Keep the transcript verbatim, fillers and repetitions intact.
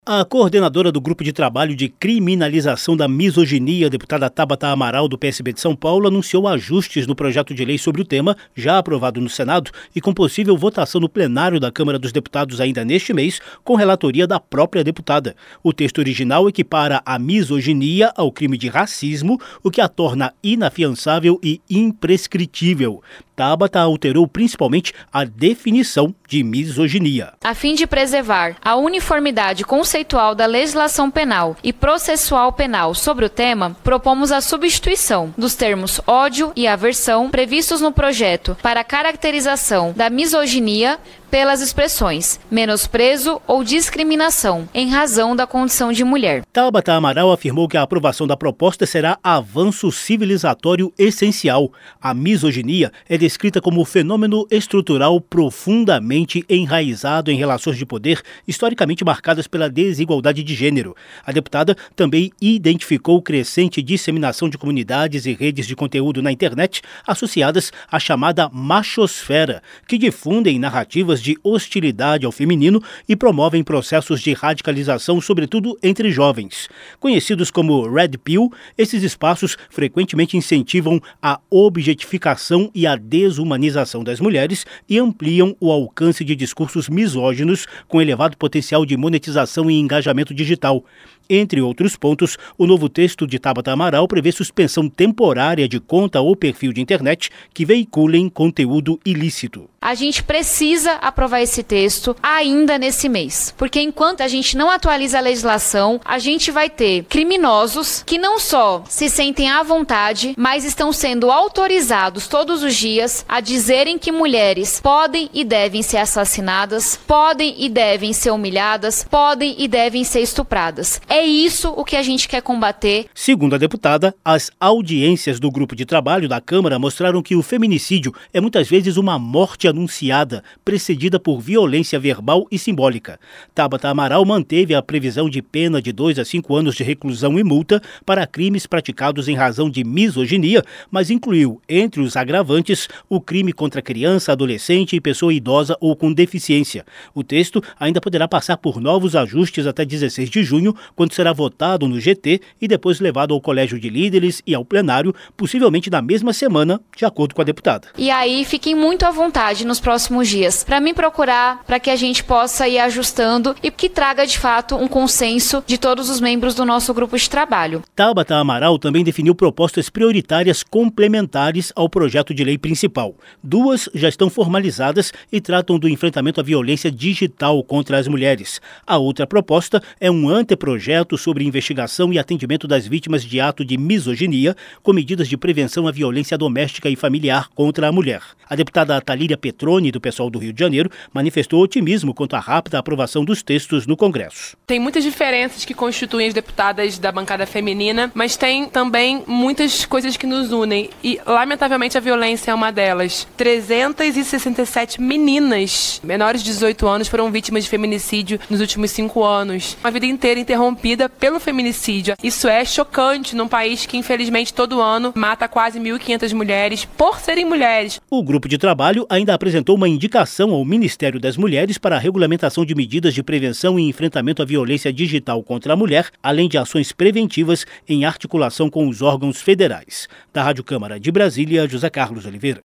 A coordenadora do Grupo de Trabalho de Criminalização da Misoginia, deputada Tabata Amaral, do P S B de São Paulo, anunciou ajustes no projeto de lei sobre o tema, já aprovado no Senado e com possível votação no plenário da Câmara dos Deputados ainda neste mês, com relatoria da própria deputada. O texto original equipara a misoginia ao crime de racismo, o que a torna inafiançável e imprescritível. Tabata alterou principalmente a definição de misoginia. A fim de preservar a uniformidade conceitual da legislação penal e processual penal sobre o tema, propomos a substituição dos termos ódio e aversão previstos no projeto para a caracterização da misoginia pelas expressões menosprezo ou discriminação em razão da condição de mulher. Tabata Amaral afirmou que a aprovação da proposta será avanço civilizatório essencial. A misoginia é descrita como fenômeno estrutural profundamente enraizado em relações de poder historicamente marcadas pela desigualdade de gênero. A deputada também identificou crescente disseminação de comunidades e redes de conteúdo na internet associadas à chamada machosfera, que difundem narrativas de hostilidade ao feminino e promovem processos de radicalização, sobretudo entre jovens. Conhecidos como Red Pill, esses espaços frequentemente incentivam a objetificação e a desumanização das mulheres e ampliam o alcance de discursos misóginos com elevado potencial de monetização e engajamento digital. Entre outros pontos, o novo texto de Tabata Amaral prevê suspensão temporária de conta ou perfil de internet que veiculem conteúdo ilícito. A gente precisa aprovar esse texto ainda nesse mês, porque enquanto a gente não atualiza a legislação, a gente vai ter criminosos que não só se sentem à vontade, mas estão sendo autorizados todos os dias a dizerem que mulheres podem e devem ser assassinadas, podem e devem ser humilhadas, podem e devem ser estupradas. É isso o que a gente quer combater. Segundo a deputada, as audiências do grupo de trabalho da Câmara mostraram que o feminicídio é muitas vezes uma morte anunciada, precedida por violência verbal e simbólica. Tabata Amaral manteve a previsão de pena de dois a cinco anos de reclusão e multa para crimes praticados em razão de misoginia, mas incluiu, entre os agravantes, o crime contra criança, adolescente e pessoa idosa ou com deficiência. O texto ainda poderá passar por novos ajustes até dezesseis de junho, quando será votado no G T e depois levado ao Colégio de Líderes e ao plenário, possivelmente na mesma semana, de acordo com a deputada. E aí, fiquem muito à vontade nos próximos dias para me procurar, para que a gente possa ir ajustando e que traga, de fato, um consenso de todos os membros do nosso grupo de trabalho. Tabata Amaral também definiu propostas prioritárias complementares ao projeto de lei principal. Duas já estão formalizadas e tratam do enfrentamento à violência digital contra as mulheres. A outra proposta é um anteprojeto sobre investigação e atendimento das vítimas de ato de misoginia, com medidas de prevenção à violência doméstica e familiar contra a mulher. A deputada Thalíria Petroni, do PSOL do Rio de Janeiro, manifestou otimismo quanto à rápida aprovação dos textos no Congresso. Tem muitas diferenças que constituem as deputadas da bancada feminina, mas tem também muitas coisas que nos unem e, lamentavelmente, a violência é uma delas. trezentas e sessenta e sete meninas menores de dezoito anos foram vítimas de feminicídio nos últimos cinco anos. Uma vida inteira interrompida pelo feminicídio. Isso é chocante num país que, infelizmente, todo ano mata quase mil e quinhentas mulheres por serem mulheres. O grupo de trabalho ainda apresentou uma indicação ao Ministério das Mulheres para a regulamentação de medidas de prevenção e enfrentamento à violência digital contra a mulher, além de ações preventivas em articulação com os órgãos federais. Da Rádio Câmara de Brasília, José Carlos Oliveira.